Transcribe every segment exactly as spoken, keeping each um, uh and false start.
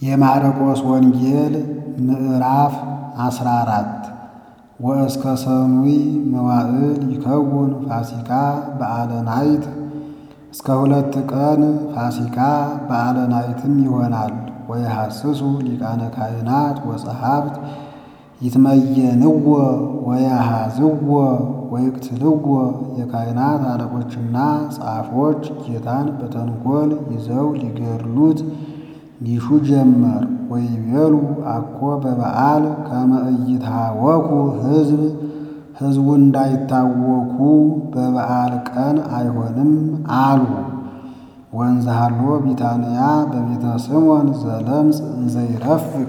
የማርቆስ ወንጌል ምዕራፍ አስራ አራት ወእስከ ሰኑይ መዋዕል ይከውን ፋሲካ በዓለ ናይት። እስከ ሁለት ቀን ፋሲካ በዓለ ናይትም ይሆናል። ወየሐስሱ ሊቃነ ካህናት ወጸሐፍት ይትመየንዎ ወያሃዝዎ ወይቅትልዎ። የካህናት አለቆችና ጻፎች ጌታን በተንኰል ይዘው ሊገድሉት ይሹ ጀመር። ወይቤሉ አኮ በበዓል ከመ ኢይትሃወኩ ሕዝብ ሕዝቡ እንዳይታወኩ በበዓል ቀን አይሆንም አሉ። ወንዝሃሎ ቢታንያ በቤተ ስምዖን ዘለምጽ እንዘይረፍቅ።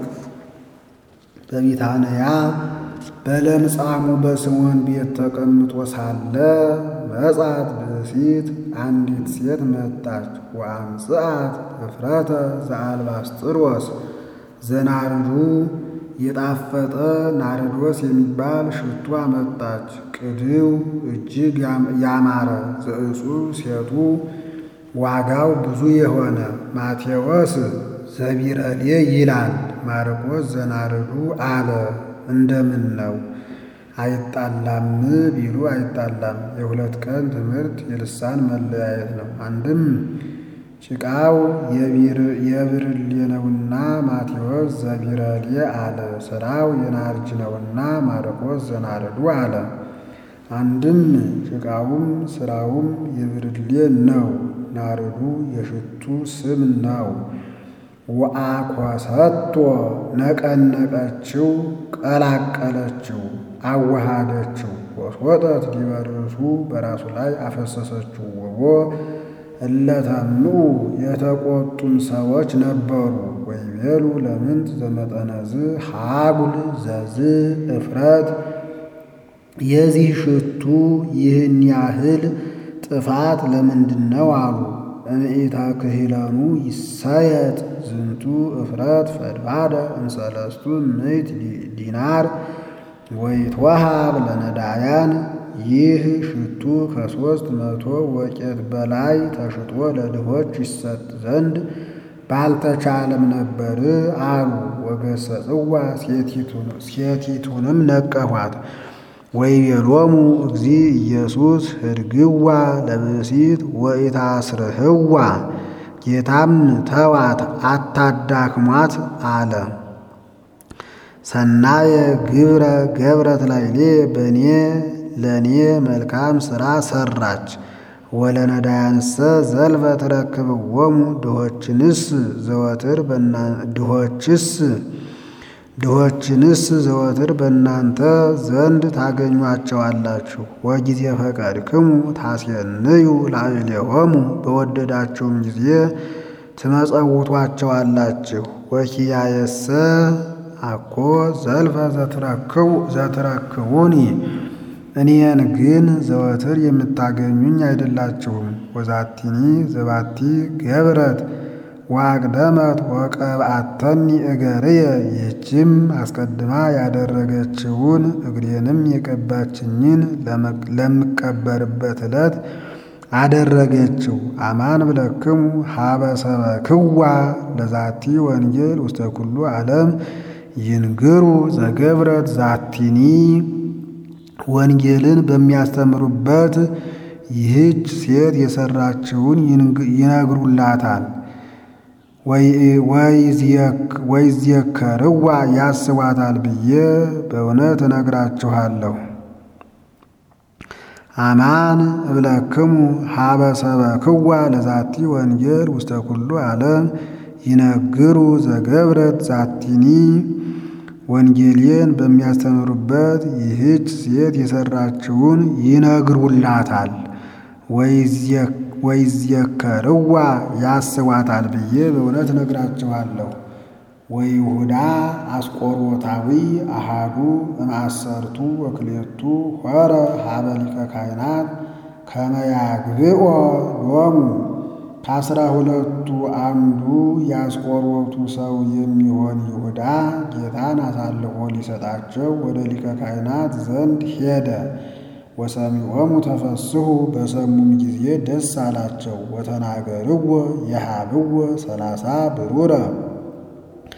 በቢታንያ በለምጻሙ በስምዖን ቤት ተቀምጦ ሳለ መጻት ብእሲት አንዲት ሴት መጣች። ወአምጽአት እፍረተ ዘአልባስጥሮስ ዘናርዱ የጣፈጠ ናርዶስ የሚባል ሽቱ አመጣች። ቅድው እጅግ ያማረ ዘእጹብ ሴቱ ዋጋው ብዙ የሆነ። ማቴዎስ ዘቢረሌ ይላል፣ ማርቆስ ዘናርዱ አለ። እንደምን ነው አይጣላም ቢሉ አይጣላም። የሁለት ቀን ትምህርት የልሳን መለያየት ነው። አንድም ጭቃው የብርሌ ነውና ማቴዎስ ዘቢረሌ አለ። ሥራው የናርጅ ነውና ማርቆስ ዘናርዱ አለ። አንድም ጭቃውም ሥራውም የብርሌ ነው፣ ናርዱ የሽቱ ስም ነው። ወአኰሰቶ ነቀነቀችው፣ ቀላቀለችው፣ አዋሃደችው። ወሶጠት ዲበ ርእሱ በራሱ ላይ አፈሰሰችው። ወቦ እለተምኡ የተቆጡም ሰዎች ነበሩ። ወይቤሉ ለምንት ዘመጠነዝ ሀጉል ዘዝ እፍረት። የዚህ ሽቱ ይህን ያህል ጥፋት ለምንድን ነው አሉ። እምኢታ ክሂለኑ ይሰየጥ ዝንቱ እፍረት ፈድፋደ እንሰለስቱ ምዕት ዲናር ወይትወሃብ ለነዳያን። ይህ ሽቱ ከሦስት መቶ ወቄት በላይ ተሽጦ ለድሆች ይሰጥ ዘንድ ባልተቻለም ነበር አሉ። ወገሰጽዋ ሴቲቱንም ነቀፏት። ወይቤሎሙ እግዚእ ኢየሱስ ህድግዋ ለብእሲት ወኢታስርህዋ። ጌታም ተዋት አታዳክሟት አለ። ሰናየ ግብረ ገብረት ላይሌ በኔ ለኔ መልካም ሥራ ሠራች። ወለነዳያንሰ ዘልፈ ትረክብዎሙ ድሆችንስ ዘወትር ድሆችስ ድሆችንስ ዘወትር በእናንተ ዘንድ ታገኟቸዋላችሁ። ወጊዜ ፈቀድክሙ ታሴንዩ ላዕሌሆሙ በወደዳችሁም ጊዜ ትመጸውቷቸዋላችሁ። ወኪያየሰ አኮ ዘልፈ ዘትረክቡኒ እኔን ግን ዘወትር የምታገኙኝ አይደላችሁም። ወዛቲኒ ዘባቲ ገብረት ዋቅደመት ወቀብአተኒ እገርየ። ይህችም አስቀድማ ያደረገችውን እግሬንም የቀባችኝን ለምቀበርበት ዕለት አደረገችው። አማን ብለክሙ ሀበሰበክዋ ለዛቲ ወንጌል ውስተ ኩሉ ዓለም ይንግሩ ዘገብረት ዛቲኒ። ወንጌልን በሚያስተምሩበት ይህች ሴት የሰራችውን ይነግሩላታል። ወይዝየከርዋ ያስዋታል ብዬ በእውነት እነግራችኋለሁ። አማን እብለክሙ ሀበሰበክዋ ለዛቲ ወንጌል ውስተ ኩሉ ዓለም ይነግሩ ዘገብረት ዛቲኒ። ወንጌልን በሚያስተምሩበት ይህች ሴት የሰራችውን ይነግሩላታል። ወይዝየከርዋ ያስዋታል ብዬ በእውነት እነግራችኋለሁ። ወይሁዳ አስቆሮታዊ አሃዱ እምአሰርቱ ወክልኤቱ ሖረ ሀበ ሊቀ ካህናት ከመ ያግብኦ ሎሙ። ከአስራ ሁለቱ አንዱ የአስቆሮቱ ሰው የሚሆን ይሁዳ ጌታን አሳልፎ ሊሰጣቸው ወደ ሊቀ ካህናት ዘንድ ሄደ። ወሰሚዖሙ ተፈስሑ በሰሙም ጊዜ ደስ አላቸው። ወተናገርዎ የሃብዎ ሰላሳ ብሩረ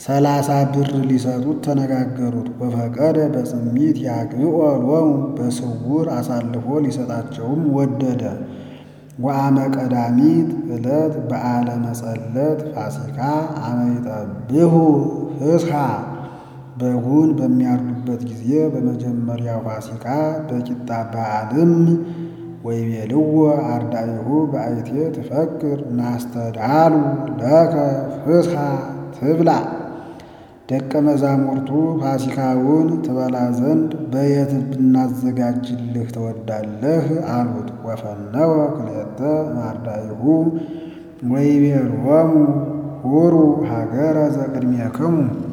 ሰላሳ ብር ሊሰጡት ተነጋገሩት። ወፈቀደ በጽሚት ያግብኦ ሎሙ በስውር አሳልፎ ሊሰጣቸውም ወደደ። ወአመ ቀዳሚት ዕለት በዓለ መጸለት ፋሲካ አመ ይጠብሑ ፍስሐ በጉን በሚያርዱበት ጊዜ በመጀመሪያው ፋሲካ በቂጣ በዓልም ወይቤልዎ አርዳኢሁ በአይቴ ትፈክር ናስተዳሉ ለከ ፍስሐ ትብላ። ደቀ መዛሙርቱ ፋሲካውን ትበላ ዘንድ በየት ብናዘጋጅልህ ትወዳለህ አሉት። ወፈነወ ክልኤተ እምአርዳኢሁ ወይቤሎሙ ሁሩ ሀገረ ዘቅድሜክሙ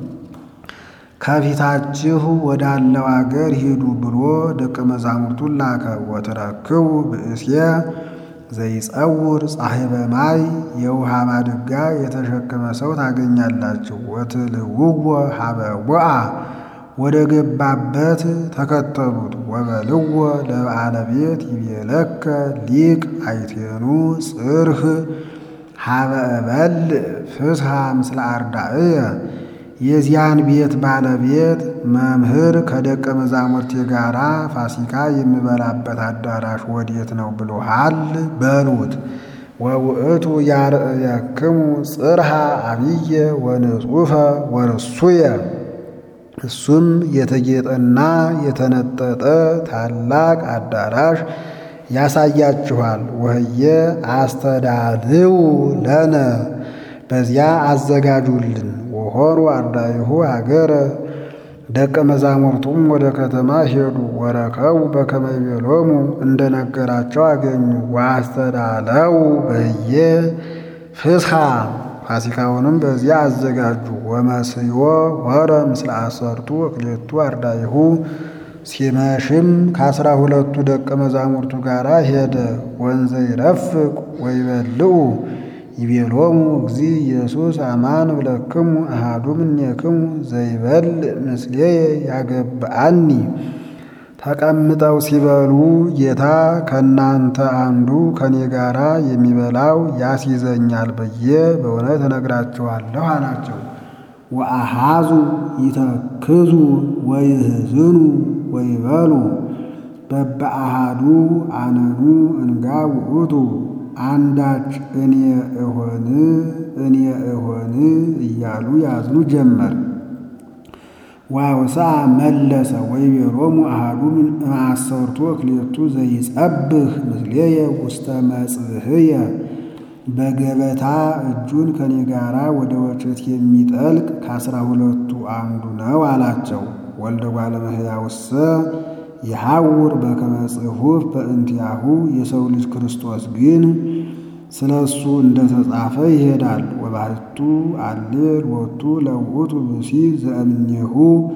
ከፊታችሁ ወዳለው አገር ሂዱ ብሎ ደቀ መዛሙርቱን ላከ። ወትረክቡ ብእሴ ዘይጸውር ጻሕበ ማይ የውሃ ማድጋ የተሸከመ ሰው ታገኛላችሁ። ወትልውዎ ሀበ ቦአ ወደ ገባበት ተከተሉት። ወበልዎ ለበዓለ ቤት ይቤለከ ሊቅ አይቴኑ ጽርህ ሀበ እበልዕ ፍስሐ ምስለ አርዳእየ የዚያን ቤት ባለቤት መምህር ከደቀ መዛሙርቴ ጋራ ፋሲካ የሚበላበት አዳራሽ ወዴት ነው ብሎሃል በሉት። ወውእቱ ያርእየክሙ ጽርሐ አብየ ወንጹፈ ወርሱየ እሱም የተጌጠና የተነጠጠ ታላቅ አዳራሽ ያሳያችኋል። ወህየ አስተዳልው ለነ በዚያ አዘጋጁልን። ወሆሩ አርዳኢሁ ሀገረ ደቀ መዛሙርቱም ወደ ከተማ ሄዱ። ወረከቡ በከመ ይቤሎሙ እንደነገራቸው አገኙ። ወአስተዳለው በህየ ፍስሐ ፋሲካውንም በዚያ አዘጋጁ። ወመስዮ ሆረ ምስለ አሰርቱ ወክልኤቱ አርዳኢሁ ሲመሽም ከአስራ ሁለቱ ደቀ መዛሙርቱ ጋር ሄደ። ወንዘ ይረፍቅ ወይበልዑ ይቤሎሙ እግዚእ ኢየሱስ አማን እብለክሙ አሐዱ እምኔክሙ ዘይበልዕ ምስሌየ ያገብአኒ። ተቀምጠው ሲበሉ ጌታ ከእናንተ አንዱ ከኔ ጋራ የሚበላው ያስይዘኛል ብዬ በእውነት እነግራችኋለሁ አላቸው። ወአሃዙ ይተክዙ ወይህዝኑ ወይበሉ በበአሃዱ አነኑ እንጋ ውእቱ አንዳች እኔ እሆን እኔ እሆን እያሉ ያዝኑ ጀመር። ዋውሳ መለሰ ወይቤሎሙ አሐዱ እምአሰርቱ ወክልኤቱ ዘይጸብህ ምስሌየ ውስተ መጽብህየ በገበታ እጁን ከኔ ጋራ ወደ ወጭት የሚጠልቅ ከአስራ ሁለቱ አንዱ ነው አላቸው። ወልደ እጓለ እመሕያውሰ ይሐውር በከመ ጽሑፍ በእንቲአሁ የሰው ልጅ ክርስቶስ ግን ስለ እሱ እንደተጻፈ ይሄዳል። ወባሕቱ አልል ወቱ ለውእቱ ብእሲ ዘእምኔሁ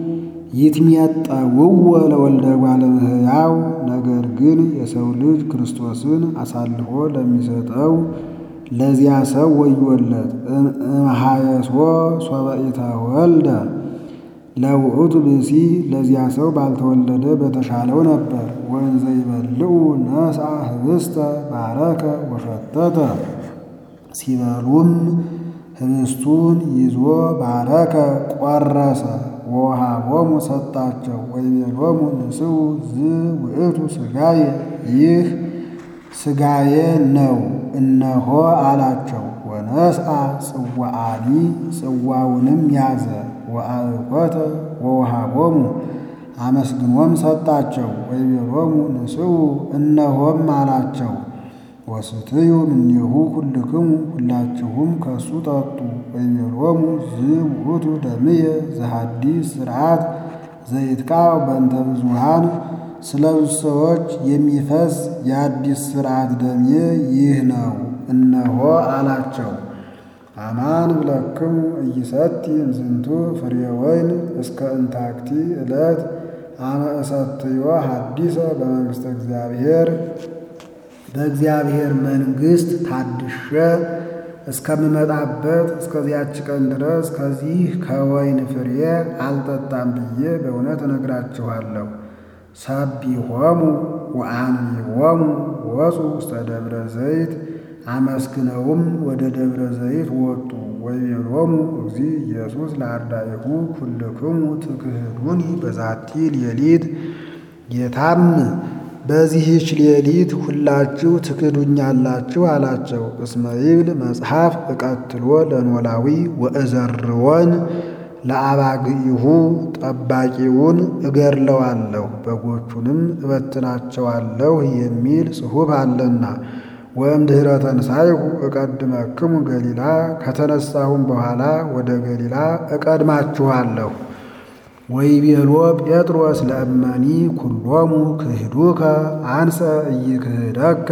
ይትሜጠውዎ ለወልደ እጓለ እመሕያው ነገር ግን የሰው ልጅ ክርስቶስን አሳልፎ ለሚሰጠው ለዚያ ሰው ወዮለት። እምኀየሶ ሶበ ኢተወልደ ለውእቱ ብእሲ ለዚያ ሰው ባልተወለደ በተሻለው ነበር። ወእንዘ ይበልዑ ነስአ ህብስተ ባረከ ወሸተተ ሲበሉም ህብስቱን ይዞ ባረከ ቆረሰ ወወሃቦሙ ሰጣቸው። ወይቤሎሙ ንስኡ ዝውእቱ ሥጋዬ ይህ ሥጋዬ ነው እነሆ አላቸው። ወነስአ ጽዋዓኒ ጽዋውንም ያዘ ወአብኮተ ወወሃቦሙ አመስግኖም ሰጣቸው። ወይቤሎሙ ንስኡ እነሆም አላቸው። ወስትዩ እምኔሁ ኩልክሙ ሁላችሁም ከሱ ጠጡ። ወይቤሎሙ ዝውእቱ ደምየ ዘሐዲስ ሥርዓት ዘይትቃው በእንተ ብዙኃን ስለ ብዙ ሰዎች የሚፈስ የአዲስ ሥርዓት ደሜ ይህ ነው እነሆ አላቸው። አማን እብለክሙ ኢይሰቲ እምዝንቱ ፍሬ ወይን እስከ እንታክቲ ዕለት አመ እሰትዮ ሐዲሰ በመንግሥተ እግዚአብሔር በእግዚአብሔር መንግሥት ታድሼ እስከምመጣበት እስከዚያች ቀን ድረስ ከዚህ ከወይን ፍሬ አልጠጣም ብዬ በእውነት እነግራችኋለሁ። ሰቢሖሙ ወአንቢቦሙ ወፁ ውስተ ደብረ ዘይት አመስግነውም ወደ ደብረ ዘይት ወጡ። ወይቤሎሙ እግዚእ ኢየሱስ ለአርዳኢሁ ኩልክሙ ትክህዱኒ በዛቲ ሌሊት። ጌታም በዚህች ሌሊት ሁላችሁ ትክዱኛላችሁ አላቸው። እስመ ይብል መጽሐፍ እቀትሎ ለኖላዊ ወእዘርዎን ለአባግኢሁ፣ ጠባቂውን እገድለዋለሁ በጎቹንም እበትናቸዋለሁ የሚል ጽሑፍ አለና። ወእምድኅረ ተንሣእኩ እቀድመክሙ ገሊላ፣ ከተነሳሁም በኋላ ወደ ገሊላ እቀድማችኋለሁ። ወይቤሎ ጴጥሮስ ለእመኒ ኩሎሙ ክህዱከ አንሰ ኢይክህደከ።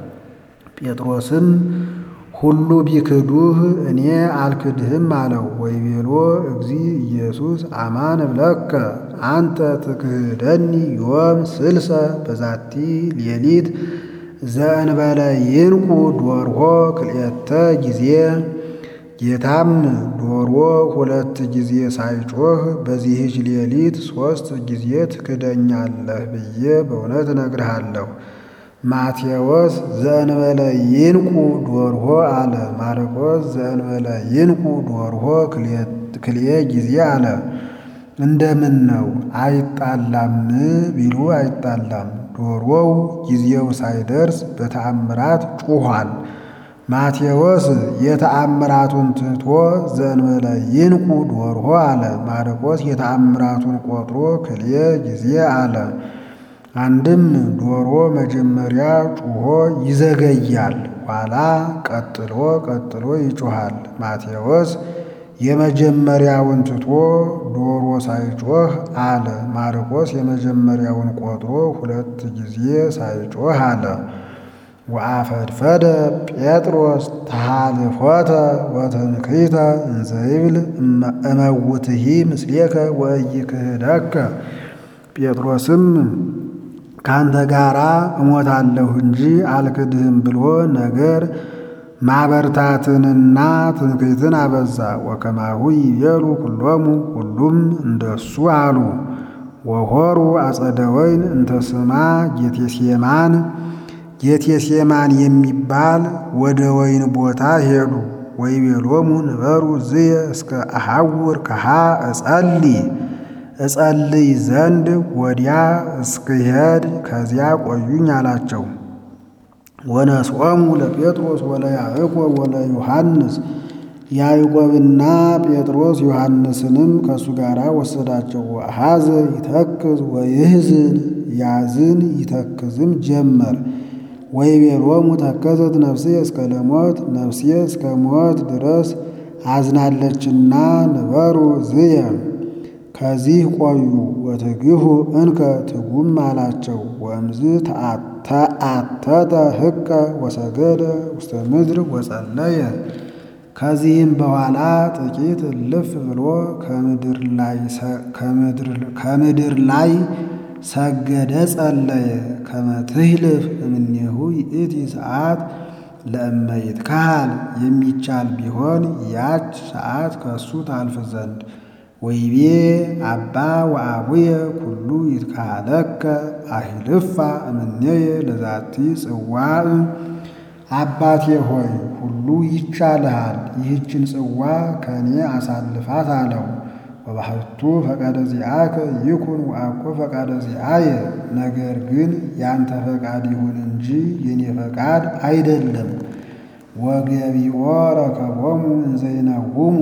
ጴጥሮስም ሁሉ ቢክዱህ እኔ አልክድህም አለው። ወይቤሎ እግዚእ ኢየሱስ አማን እብለከ አንተ ትክህደኒ ዮም ስልሰ በዛቲ ሌሊት ዘእንበለ ይንቁ ዶርሆ ክልኤተ ጊዜ። ጌታም ዶሮ ሁለት ጊዜ ሳይጮህ በዚህች ሌሊት ሦስት ጊዜ ትክደኛለህ ብዬ በእውነት እነግርሃለሁ። ማቴዎስ ዘእንበለ ይንቁ ዶርሆ አለ። ማርቆስ ዘእንበለ ይንቁ ዶርሆ ክልኤ ጊዜ አለ። እንደምን ነው አይጣላም ቢሉ አይጣላም። ዶሮው ጊዜው ሳይደርስ በተአምራት ጩኋል። ማቴዎስ የተአምራቱን ትቶ ዘእንበለ ይንቁ ዶርሆ አለ። ማርቆስ የተአምራቱን ቆጥሮ ክልኤ ጊዜ አለ። አንድም ዶሮ መጀመሪያ ጩሆ ይዘገያል፣ ኋላ ቀጥሎ ቀጥሎ ይጮሃል። ማቴዎስ የመጀመሪያውን ትቶ ዶሮ ሳይጮህ አለ። ማርቆስ የመጀመሪያውን ቆጥሮ ሁለት ጊዜ ሳይጮህ አለ። ወአፈድፈደ ጴጥሮስ ተሃልፎተ ወትንክይተ እንዘ ይብል እመውትሂ ምስሌከ ወኢይክህደከ። ጴጥሮስም ካንተ ጋራ እሞታለሁ እንጂ አልክድህም ብሎ ነገር ማበርታትንና ትንክይትን አበዛ። ወከማሁ ይቤሉ ኩሎሙ፣ ሁሉም እንደሱ አሉ። ወሖሩ አጸደ ወይን እንተ ስማ ጌቴሴማን፣ ጌቴሴማን የሚባል ወደ ወይን ቦታ ሄዱ። ወይቤሎሙ ንበሩ ዝየ እስከ አሐውር ከሃ እጸልይ፣ እጸልይ ዘንድ ወዲያ እስክሄድ ከዚያ ቆዩኝ አላቸው። ወነስኦሙ ለጴጥሮስ ወለያዕቆብ ወለዮሐንስ፣ ያዕቆብና ጴጥሮስ ዮሐንስንም ከእሱ ጋር ወሰዳቸው። ወአኀዘ ይተክዝ ወይሕዝን፣ ያዝን ይተክዝም ጀመር። ወይቤሎሙ ተከዘት ነፍሴ እስከ ለሞት፣ ነፍሴ እስከ ሞት ድረስ አዝናለችና ንበሩ ዝየ፣ ከዚህ ቆዩ። ወትግሁ እንከ ትጉም አላቸው። ወእምዝ ተአተተ ሕቀ ወሰገደ ውስተ ምድር ወጸለየ። ከዚህም በኋላ ጥቂት እልፍ ብሎ ከምድር ላይ ሰገደ፣ ጸለየ። ከመ ትሕልፍ እምኔሁ ይእቲ ሰዓት ለእመ ይትከሃል፣ የሚቻል ቢሆን ያች ሰዓት ከእሱ ታልፍ ዘንድ። ወይቤ አባ ወአቡየ ኩሉ ይትከሃለከ አሂልፋ እምኔየ ለዛቲ ጽዋዕ። አባቴ ሆይ ሁሉ ይቻልሃል፣ ይህችን ጽዋ ከእኔ አሳልፋት አለው። ወባሕቱ ፈቃደ ዚአከ ይኩን ወአኮ ፈቃደ ዚአየ፣ ነገር ግን ያንተ ፈቃድ ይሁን እንጂ የኔ ፈቃድ አይደለም። ወገቢኦ ረከቦሙ እንዘ ይነውሙ፣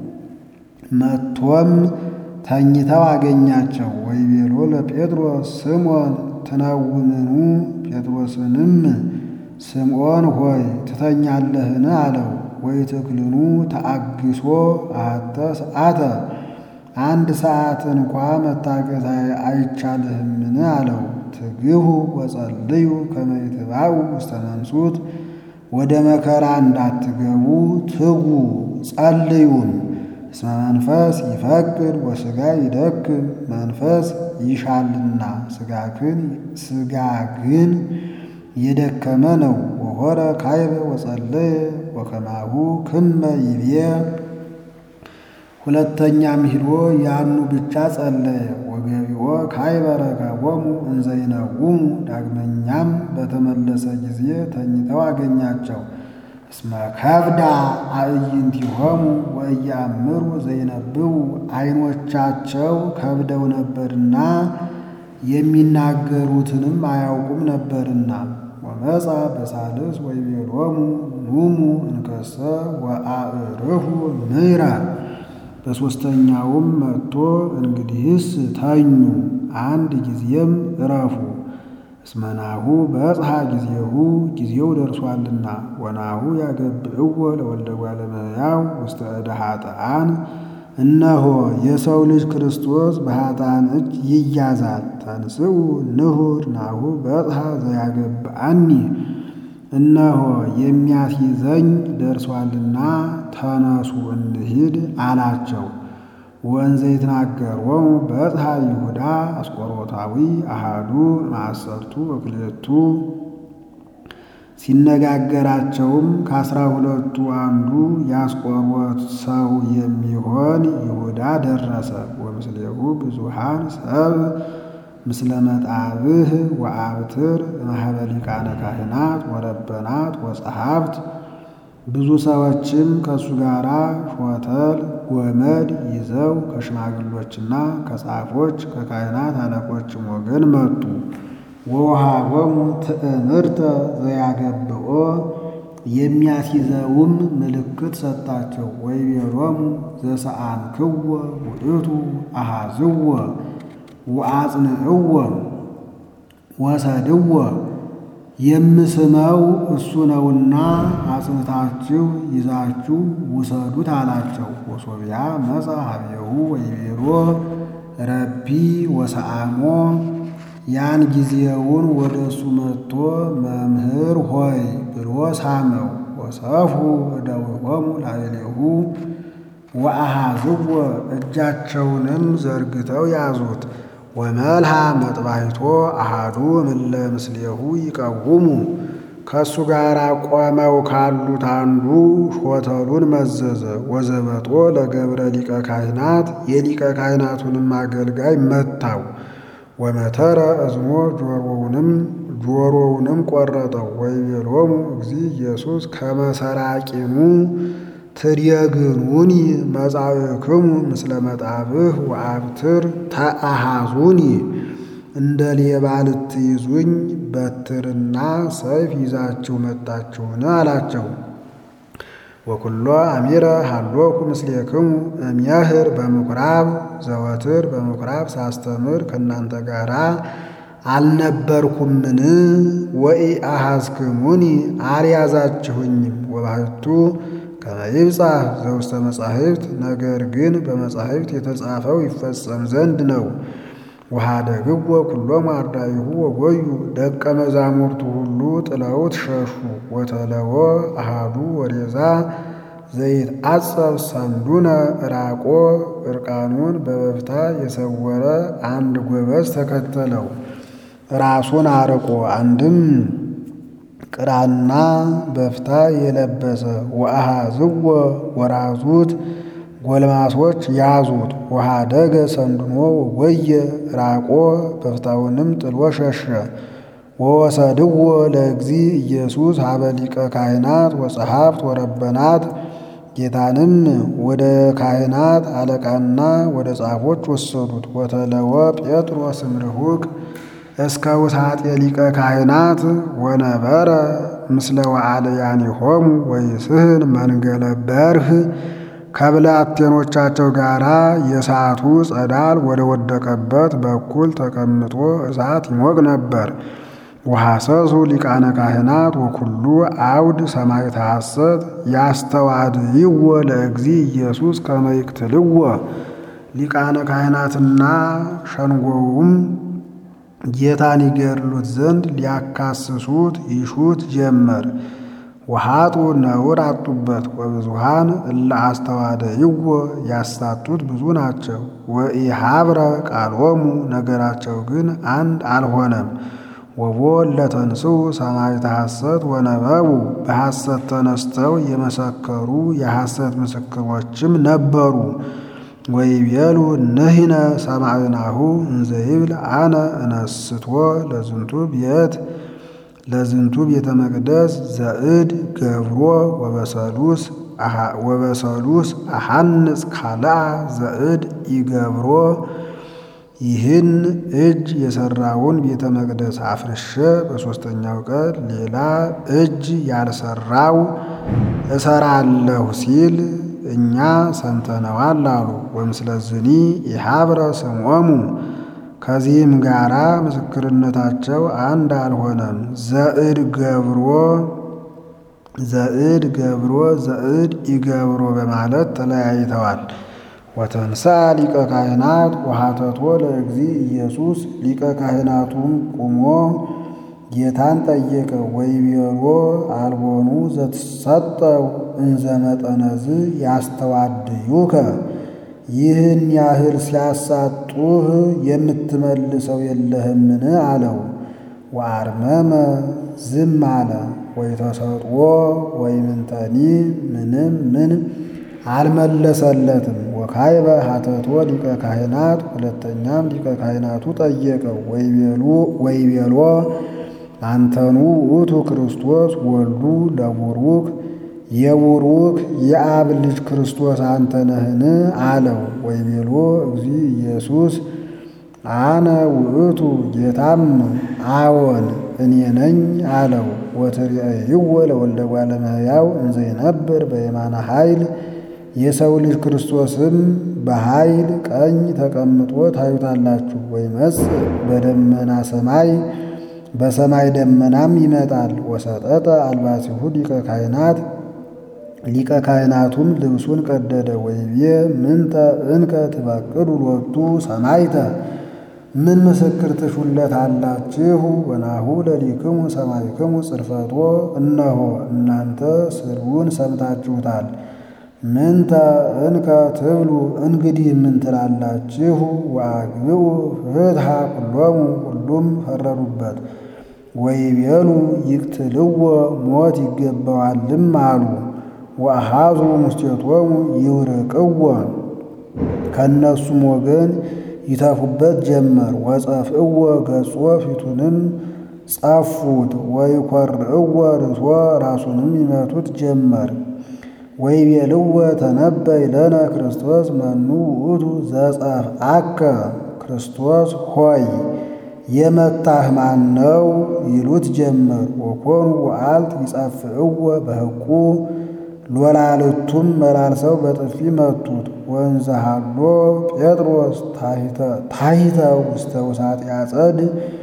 መጥቶም ተኝተው አገኛቸው። ወይቤሎ ለጴጥሮስ ስምዖን ትነውምኑ፣ ጴጥሮስንም ስምዖን ሆይ ትተኛለህን አለው። ወይትክልኑ ተአግሶ አሐተ ሰዓተ፣ አንድ ሰዓት እንኳ መታገስ አይቻልህምን አለው። ትግሁ ወጸልዩ ከመ ይትባኡ ውስተ መንሱት፣ ወደ መከራ እንዳትገቡ ትጉ ጸልዩም። እስመ መንፈስ ይፈቅድ ወሥጋ ይደክም፣ መንፈስ ይሻልና ሥጋ ግን የደከመ ነው። ወሖረ ካይበ ወጸለየ ወከማሁ ክመ ይቤ፣ ሁለተኛም ሂዶ ያኑ ብቻ ጸለየ። ወገቢኦ ካይበ ረከቦሙ እንዘ ይነውሙ፣ ዳግመኛም በተመለሰ ጊዜ ተኝተው አገኛቸው። እስመ ከብዳ አዕይንቲሆሙ ወኢያእምሩ ዘይነብቡ ዓይኖቻቸው ከብደው ነበርና የሚናገሩትንም አያውቁም ነበርና። ወመጻ በሳልስ ወይቤሎሙ ኑሙ እንከሰ ወአዕርፉ ምሕረ በሦስተኛውም መጥቶ እንግዲህስ ተኙ አንድ ጊዜም እረፉ። እስመ ናሁ በጽሐ ጊዜሁ ጊዜው ደርሷልና። ወናሁ ያገብዕዎ ለወልደ እጓለ እመሕያው ውስተ እደ ኃጥኣን እነሆ የሰው ልጅ ክርስቶስ በኃጥኣን እጅ ይያዛል። ተንሥኡ ንሑር ናሁ በጽሐ ዘያገብአኒ እነሆ የሚያስይዘኝ ደርሷልና ተነሱ እንሂድ አላቸው። ወእንዘ ይትናገሮሙ በጽሐ ይሁዳ አስቆሮታዊ አሃዱ እምአሠርቱ ወክልኤቱ ሲነጋገራቸውም ከአስራ ሁለቱ አንዱ የአስቆሮት ሰው የሚሆን ይሁዳ ደረሰ። ወምስሌሁ ብዙኃን ሰብ ምስለ መጣብህ ወአብትር እምኀበ ሊቃነ ካህናት ወረበናት ወጸሐፍት ብዙ ሰዎችም ከእሱ ጋር ሾተል ጎመድ ይዘው ከሽማግሎችና ከጻፎች ከካህናት አለቆችም ወገን መጡ። ወወሃቦሙ ትእምርተ ዘያገብኦ የሚያስይዘውም ምልክት ሰጣቸው። ወይቤሎሙ ዘሰአንክዎ ውእቱ አሃዝዎ ወአጽንዕዎ ወሰድዎ የምስመው እሱ ነውና አጽንታችሁ ይዛችሁ ውሰዱት አላቸው። ወሶብያ መጻ ኀቤሁ ወይቤሎ ረቢ ወሰአሞ ያን ጊዜውን ወደ እሱ መጥቶ መምህር ሆይ ብሎ ሳመው። ወሰፉ እደዊሆሙ ላዕሌሁ ወአሃዝዎ እጃቸውንም ዘርግተው ያዙት። ወመልሃ መጥባይቶ አሃዱ እምእለ ምስሌሁ ይቀውሙ ከእሱ ጋር ቆመው ካሉት አንዱ ሾተሉን መዘዘ። ወዘበጦ ለገብረ ሊቀ ካህናት የሊቀ ካህናቱንም አገልጋይ መታው። ወመተረ እዝሞ ጆሮውንም ጆሮውንም ቆረጠው። ወይቤሎሙ እግዚእ ኢየሱስ ከመ ሰራቂኑ ትድየግኑኒ መጻእክሙ ምስለ መጣብህ ወአብትር ተአሃዙኒ እንደ ሌባ ልትይዙኝ በትርና ሰይፍ ይዛችሁ መጣችሁን አላቸው። ወኩሎ አሚረ ሀሎኩ ምስሌክሙ እምየህር በምኵራብ ዘወትር በምኵራብ ሳስተምር ከእናንተ ጋር አልነበርኩምን? ወኢአሐዝክሙኒ አልያዛችሁኝም። ወባሕቱ ከመ ይብጻሕ ዘውስተ መጻሕፍት ነገር ግን በመጻሕፍት የተጻፈው ይፈጸም ዘንድ ነው። ወኀደግዎ ኩሎሙ አርዳኢሁ ወጎዩ ደቀ መዛሙርቱ ሁሉ ጥለውት ሸሹ። ወተለወ አሃዱ ወሬዛ ዘይትዓጸብ ሰንዱነ ዕራቆ ዕርቃኑን በበፍታ የሰወረ አንድ ጎበዝ ተከተለው። ራሱን አርቆ አንድም ቅራና በፍታ የለበሰ ወአሃዝዎ ወራዙት ጎልማሶች ያዙት። ወኀደገ ሰንዱኖ ወየ ራቆ በፍታውንም ጥሎ ሸሸ። ወወሰድዎ ለእግዚእ ኢየሱስ ኀበ ሊቀ ካህናት ወጸሐፍት ወረበናት ጌታንም ወደ ካህናት አለቃና ወደ ጻፎች ወሰዱት። ወተለወ ጴጥሮስ እምርሁቅ እስከ ውሳጤ ሊቀ ካህናት ወነበረ ምስለ ወዓለያኒሆሙ ወይስሕን መንገለ በርህ ከብላቴኖቻቸው ጋር የእሳቱ ጸዳል ወደ ወደቀበት በኩል ተቀምጦ እሳት ይሞቅ ነበር። ወሐሰሱ ሊቃነ ካህናት ወኩሉ አውድ ሰማዕተ ሐሰት ያስተዋድይዎ ለእግዚእ ኢየሱስ ከመ ይቅትልዎ ሊቃነ ካህናትና ሸንጎውም ጌታን ይገድሉት ዘንድ ሊያካስሱት ይሹት ጀመር። ወኃጡ ነውር አጡበት። ወብዙኃን እለ አስተዋደይዎ ያሳቱት ብዙ ናቸው። ወኢሃብረ ቃሎሙ ነገራቸው ግን አንድ አልሆነም። ወቦ ለተንሥኡ ሰማዕተ ሐሰት ወነበቡ በሐሰት ተነስተው የመሰከሩ የሐሰት ምስክሮችም ነበሩ። ወይቤሉ ንሕነ ሰማዕናሁ እንዘ ይብል አነ እነስቶ ለዝንቱ ቤት ለዝንቱ ቤተ መቅደስ ዘእድ ገብሮ ወበሰሉስ ወበሰሉስ አሐንጽ ካልአ ዘእድ ይገብሮ። ይህን እጅ የሰራውን ቤተ መቅደስ አፍርሼ በሦስተኛው ቀን ሌላ እጅ ያልሰራው እሰራለሁ ሲል እኛ ሰምተነዋል አሉ። ወምስለዝኒ ኢሃብረ ስምዖሙ ከዚህም ጋራ ምስክርነታቸው አንድ አልሆነም። ዘእድ ገብሮ ዘእድ ገብሮ ዘእድ ይገብሮ በማለት ተለያይተዋል። ወተንሳ ሊቀ ካህናት ወሃተቶ ለእግዚ ኢየሱስ ሊቀ ካህናቱም ቁሞ ጌታን ጠየቀ። ወይቤሎ አልቦኑ ዘትሰጠው እንዘ መጠነዝ ያስተዋድዩከ ይህን ያህል ሲያሳጡህ የምትመልሰው የለህምን አለው። ወአርመመ ዝም አለ። ወይተሰጥዎ ወይምንተኒ ምንም ምን አልመለሰለትም። ወካይበ ሀተቶ ሊቀ ካህናት ሁለተኛም ሊቀ ካህናቱ ጠየቀው። ወይቤሎ አንተኑ ውእቱ ክርስቶስ ወልዱ ለቡሩክ የቡሩክ የአብ ልጅ ክርስቶስ አንተ ነህን አለው። ወይቤሎ እግዚ ኢየሱስ አነ ውእቱ ጌታም አዎን እኔ ነኝ አለው። ወትሬእይዎ ለወልደ እጓለ እመሕያው እንዘ ይነብር በየማነ ኃይል የሰው ልጅ ክርስቶስም በኃይል ቀኝ ተቀምጦ ታዩታላችሁ። ወይመጽእ በደመና ሰማይ በሰማይ ደመናም ይመጣል። ወሰጠጠ አልባሲሁ ሊቀ ካህናት ሊቀ ካህናቱም ልብሱን ቀደደ። ወይቤ ምንተ እንከ ትፈቅዱ ሎቱ ሰማይተ ምን ምስክር ትሹለት አላችሁ? ወናሁ ለሊክሙ ሰማይክሙ ጽርፈቶ እነሆ እናንተ ስድቡን ሰምታችሁታል። ምንተ እንከ ትብሉ እንግዲህ ምን ትላላችሁ? ወአግብኡ ፍትሐ ኩሎሙ ሁሉም ፈረዱበት። ወይቤሉ ይቅትልዎ ሞት ይገባዋልም አሉ። ወአሃዙ ሙስቴቶሙ ይውርቅዎ ከእነሱም ወገን ይተፉበት ጀመር። ወጸፍእዎ ገጾ ፊቱንም ጸፉት። ወይኰርዕዎ ርእሶ ራሱንም ይመቱት ጀመር። ወይቤልዎ ተነበይ ለነ ክርስቶስ መኑ ውእቱ ዘጸፍአከ ክርስቶስ ሆይ የመታህ ማን ነው ይሉት ጀመር። ወኮኑ ወአልት ይጸፍእዎ በሕቁ ሎላልቱም መላልሰው በጥፊ መቱት። ወንዘ ሀሎ ጴጥሮስ ታሕተ ውስተ ውሳጤ አጸድ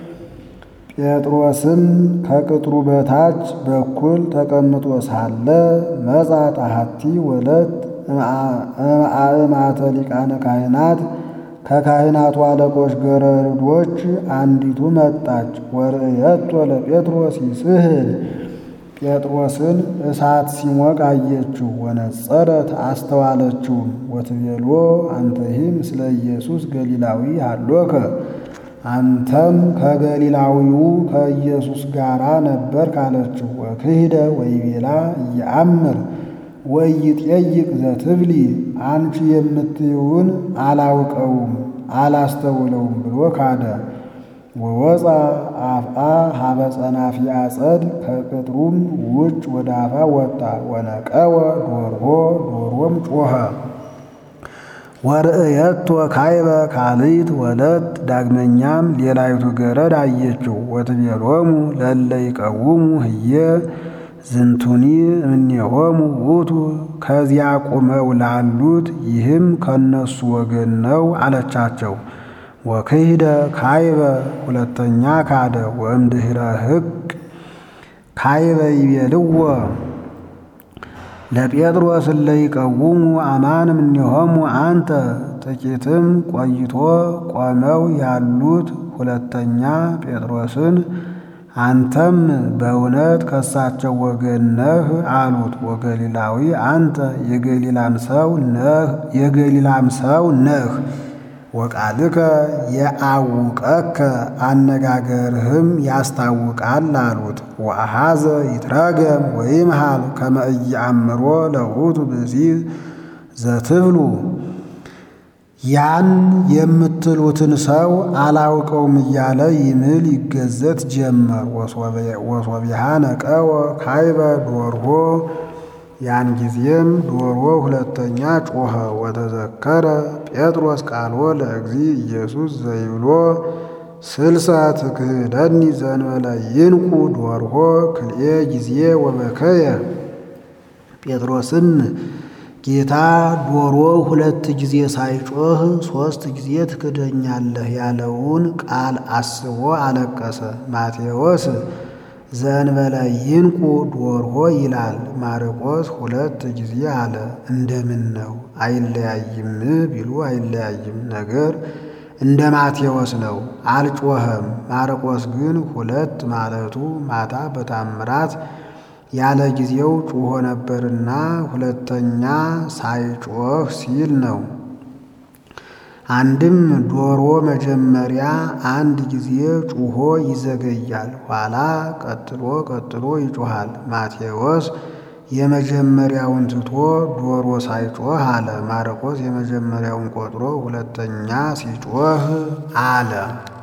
ጴጥሮስም ከቅጥሩ በታች በኩል ተቀምጦ ሳለ መጻት አሐቲ ወለት እምአእማተ ሊቃነ ካህናት ከካህናቱ አለቆች ገረዶች አንዲቱ መጣች። ወርእየቶ ለጴጥሮስ ይስሕል ጴጥሮስን እሳት ሲሞቅ አየችው። ወነጸረት አስተዋለችውም። ወትቤሎ አንተሂ ምስለ ኢየሱስ ገሊላዊ ሀሎከ አንተም ከገሊላዊው ከኢየሱስ ጋር ነበር ካለችው። ወክህደ ወይቤላ እየአምር ወይጠይቅ ዘትብሊ አንቺ የምትይውን አላውቀውም አላስተውለውም ብሎ ካደ። ወወፃ አፍአ ሀበ ጸናፊ አጸድ ከቅጥሩም ውጭ ወደ አፋ ወጣ። ወነቀወ ዶርሆ ዶሮም ጮኸ። ወርእየቶ ካይበ ካልእት ወለት ዳግመኛም ሌላይቱ ገረድ አየችው። ወትቤሎሙ ለእለ ይቀውሙ ህየ ዝንቱኒ እምኔሆሙ ውእቱ ከዚያ ቆመው ላሉት ይህም ከነሱ ወገን ነው አለቻቸው። ወክህደ ካይበ ሁለተኛ ካደ። ወእምድኅረ ሕቅ ካይበ ይቤልዎ ለጴጥሮስ እለ ይቀውሙ አማን እምኔሆሙ አንተ ጥቂትም ቆይቶ ቆመው ያሉት ሁለተኛ ጴጥሮስን አንተም በእውነት ከሳቸው ወገን ነህ አሉት። ወገሊላዊ አንተ የገሊላም ሰው ነህ የገሊላም ሰው ነህ። ወቃልከ የአውቀከ አነጋገርህም ያስታውቃል አሉት። ወአሃዘ ይትረገም ወይምሃል ከመ ኢየአምሮ ለውእቱ ብእሲ ዘትብሉ ያን የምትሉትን ሰው አላውቀውም እያለ ይምል ይገዘት ጀመር። ወሶቢሃ ነቀወ ካይበ ዶርሆ ያን ጊዜም ዶሮ ሁለተኛ ጮኸ። ወተዘከረ ጴጥሮስ ቃሎ ለእግዚ ኢየሱስ ዘይብሎ ስልሰ ትክህደኒ ዘእንበለ ይንቁ ዶርሆ ክልኤ ጊዜ ወበከየ። ጴጥሮስም ጌታ ዶሮ ሁለት ጊዜ ሳይጮህ ሦስት ጊዜ ትክደኛለህ ያለውን ቃል አስቦ አለቀሰ። ማቴዎስ ዘእንበለ ይንቁ ዶርሆ ይላል። ማርቆስ ሁለት ጊዜ አለ። እንደምን ነው አይለያይም ቢሉ አይለያይም፣ ነገር እንደ ማቴዎስ ነው፣ አልጮኸም። ማርቆስ ግን ሁለት ማለቱ ማታ በታምራት ያለ ጊዜው ጮሆ ነበርና ሁለተኛ ሳይጮህ ሲል ነው። አንድም ዶሮ መጀመሪያ አንድ ጊዜ ጮሆ ይዘገያል፣ ኋላ ቀጥሎ ቀጥሎ ይጮሃል። ማቴዎስ የመጀመሪያውን ትቶ ዶሮ ሳይጮህ አለ። ማርቆስ የመጀመሪያውን ቆጥሮ ሁለተኛ ሲጮህ አለ።